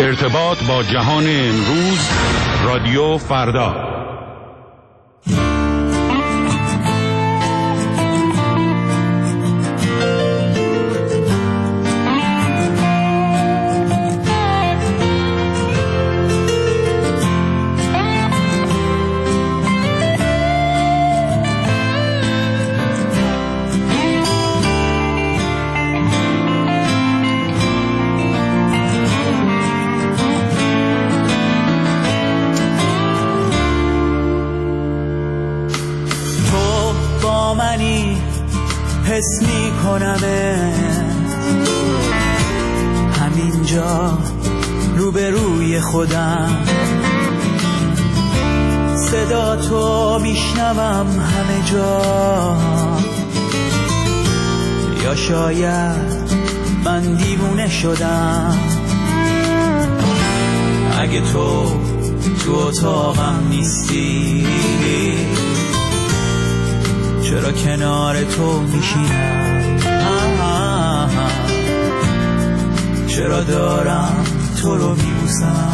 ارتباط با جهان امروز، رادیو فردا. حس میکنمت همینجا روبروی خودم، صدا تو میشنوم همه جا. یا شاید من دیوونه شدم، اگه تو اتاقم نیستی چرا کنار تو میشینم؟ چرا دارم تو رو میبوسم؟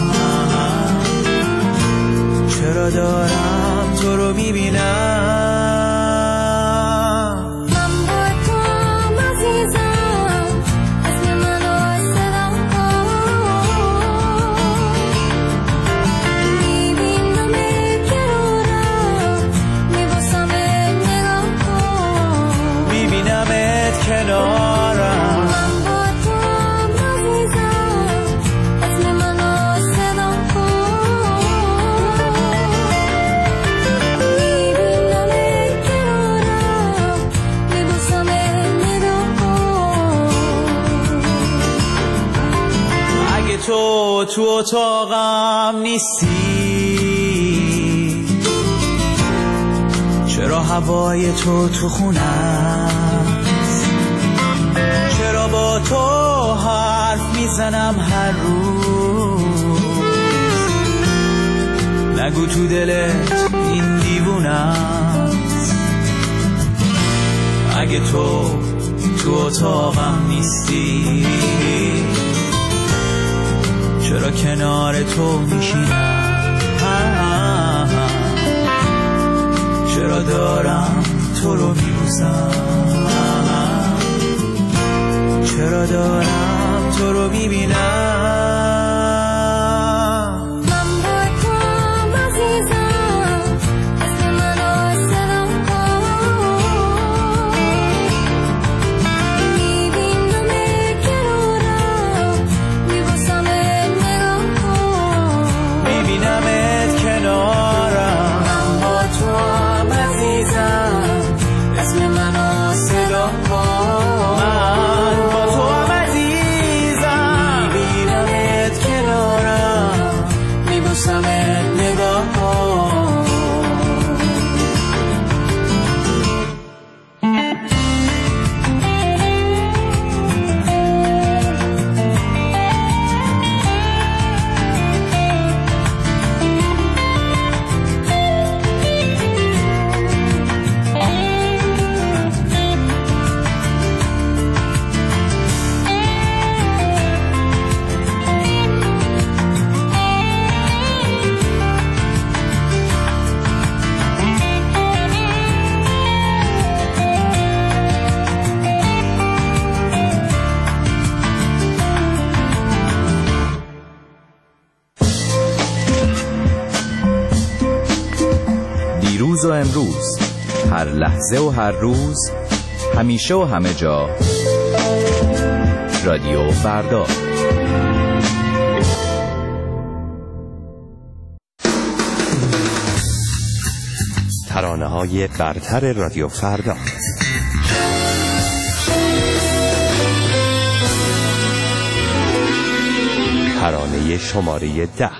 چرا دارم تو رو میبینم؟ تو اتاقم نیستی چرا هوای تو خونه است؟ چرا با تو حرف میزنم هر روز؟ نگو تو دلت این دیوونه است. اگه تو اتاقم نیستی چرا کنار تو میشینم؟ چرا دارم تو رو میبوسم؟ چرا دارم تو رو میبینم؟ دیروز و امروز، هر لحظه و هر روز، همیشه و همه جا، رادیو فردا. ترانه‌های برتر رادیو فردا. ترانه شماره 10.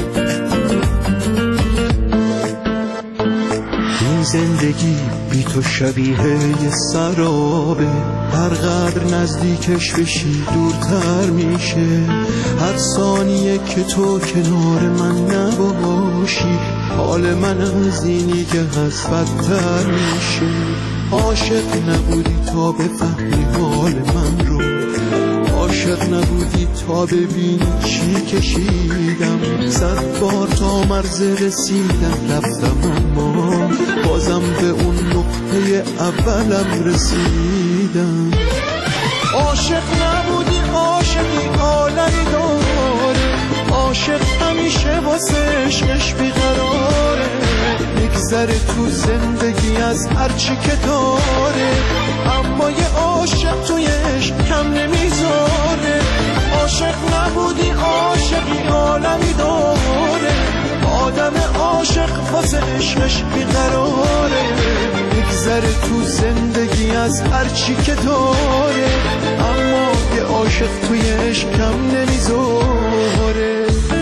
زندگی بی تو شبیه یه سرابه، هر قدر نزدیکش بشی دورتر میشه. هر ثانیه که تو کنار من نباشی حال من از اینی که هست بدتر میشه. عاشق نبودی تا بفهمی حال من رو، عاشق نبودی تا ببینی چی کشیدم. 100 بار تا مرز رسیدم رفتم اما بازم به اون نقطه اولم رسیدم. عاشق نبودی عاشقی عالمی داره، عاشق همیشه واسه عشقش بیقراره. میگذره تو زندگی از هرچی که داره، اما یه عاشق توی عشق کم نمیذاره. عاشق نبودی عاشقی عالمی داره، آدم عاشق واسه عشقش بیقراره. میگذره تو زندگی از هرچی که داره، اما یه عاشق توی عشق کم نمیذاره.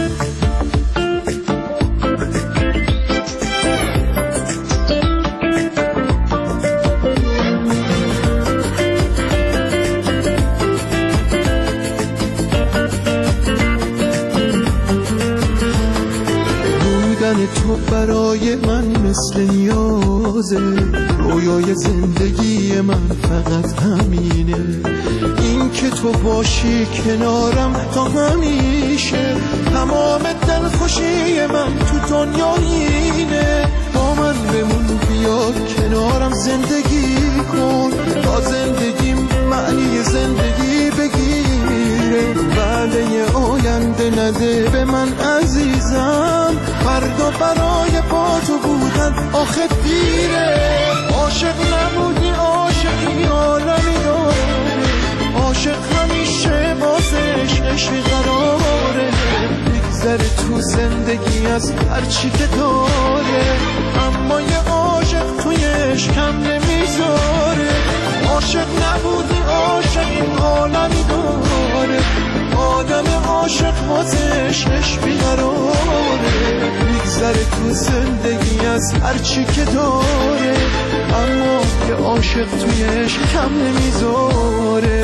تو برای من مثل نیازه، رویای زندگی من فقط همینه. این که تو باشی کنارم تا همیشه، تمام دلخوشی من تو دنیا اینه. با من بمون بیا کنارم زندگی کن، تا زندگیم معنی زندگی بگیره. وعده آینده نده به من عزیزم، فردا برای با تو بودن آخه دیره. عاشق نبودی عاشقی عالمی داره، عاشق همیشه واسه عشقش بیقراره. میگذره تو زندگی از هرچی که داره، اما یه عاشق توی عشق کم نمیذاره. عاشق نبودی عاشقی عالمی داره، آدم عاشق واسه عشقش بیقراره. میگذره تو زندگی از هرچی که داره، اما یه عاشق توی عشق کم نمیذاره.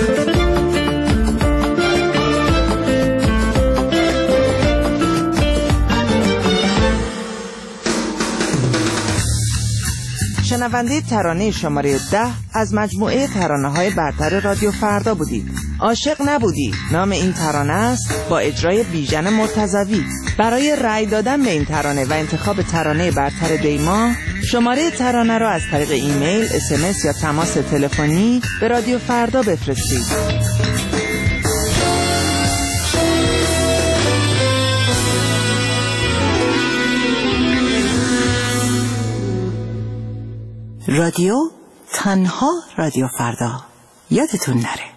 شنونده ترانه شماره 10 از مجموعه ترانه‌های برتر رادیو فردا بودید. عاشق نبودی نام این ترانه است، با اجرای بیژن مرتضوی. برای رأی دادن به این ترانه و انتخاب ترانه برتر دیما، شماره ترانه را از طریق ایمیل، SMS یا تماس تلفنی به رادیو فردا بفرستید. رادیو تنها رادیو فردا، یادتون نره.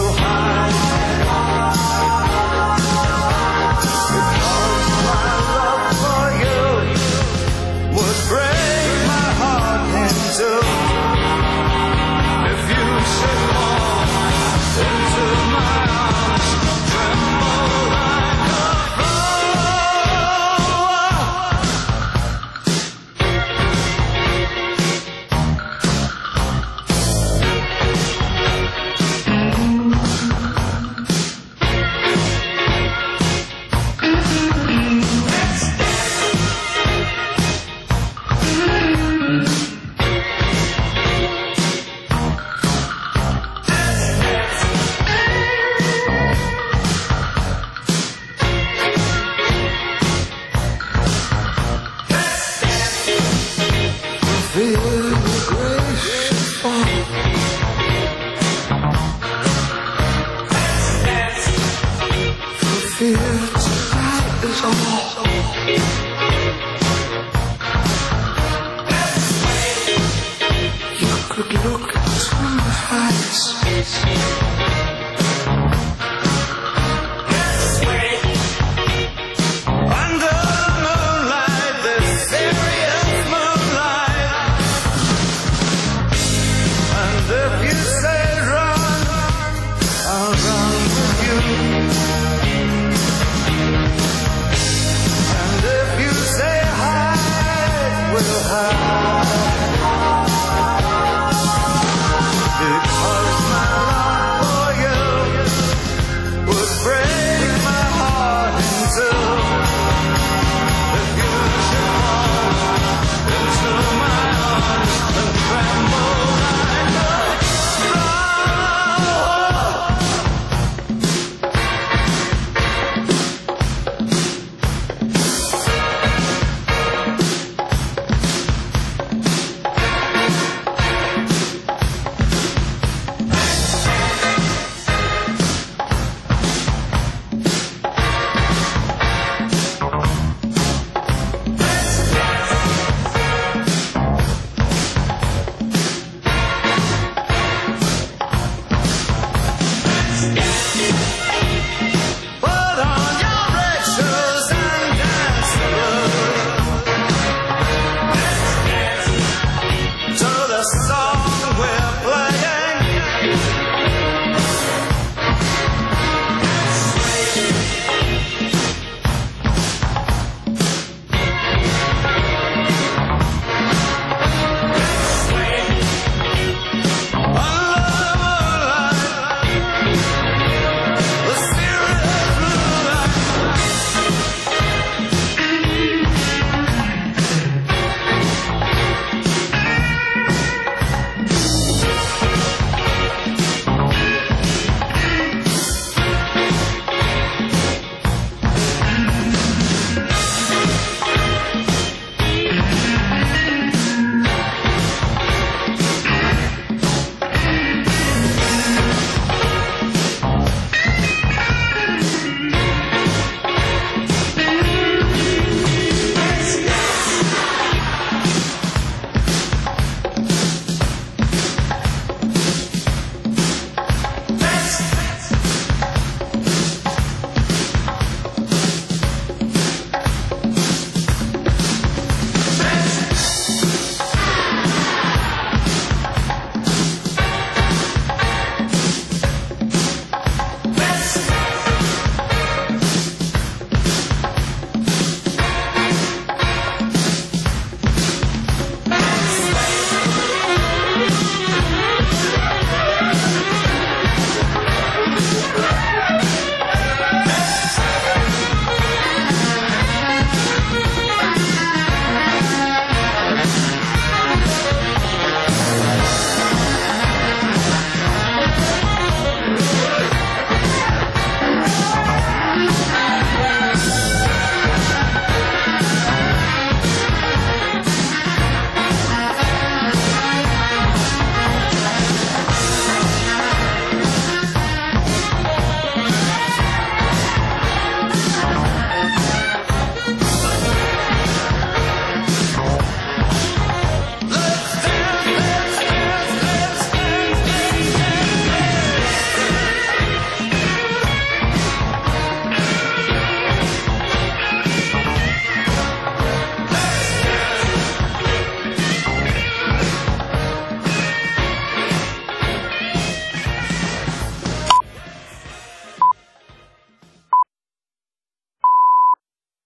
Because my love You could look into my eyes.